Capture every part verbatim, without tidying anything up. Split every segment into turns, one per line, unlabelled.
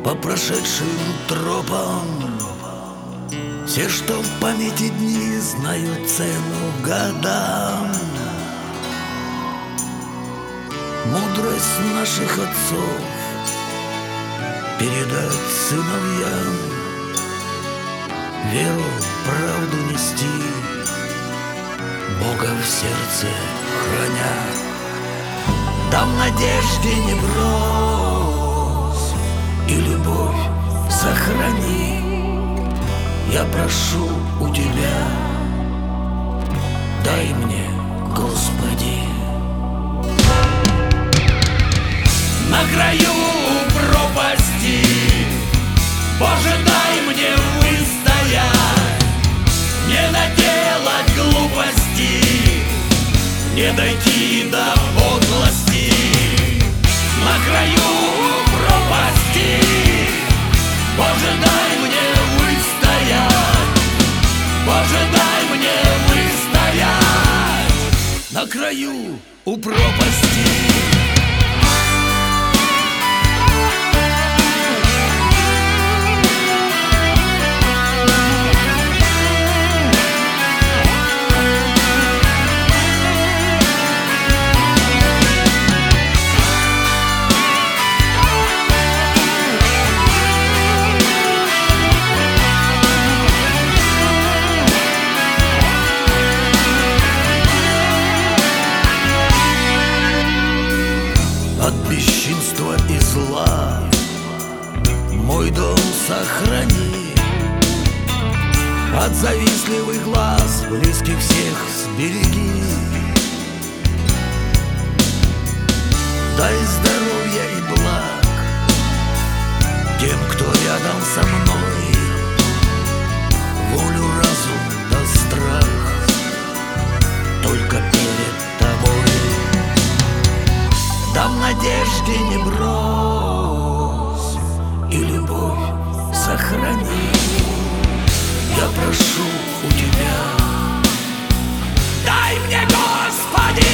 по прошедшим тропам. Все, что в памяти дни, знают цену годам. Мудрость наших отцов передать сыновьям, веру, правду нести, Бога в сердце храня. Да в надежде не брось и любовь сохрани. Я прошу у Тебя, дай мне, Господи. На краю пропасти, Боже, дай мне выстоять, не наделать глупости, не дойти до подлости. На краю пропасти, Боже, дай мне выстоять, Боже, дай мне выстоять на краю у пропасти. От бесчинства и зла мой дом сохрани, от завистливых глаз близких всех сбереги. Дай здоровья и благ тем, кто рядом со мной, волю, разум да страх только перед Тобой. Да в надежде не брось и любовь сохрани. Я прошу у Тебя, дай мне, Господи,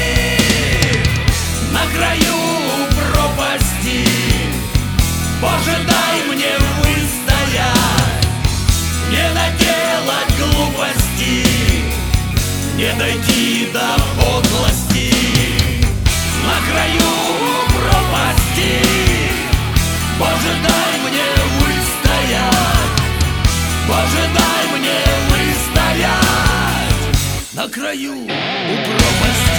на краю пропасти, Боже, дай мне выстоять, не наделать глупости, не дойти до подлости. На краю пропасти, Боже, дай мне выстоять, Боже, дай мне выстоять на краю у пропасти.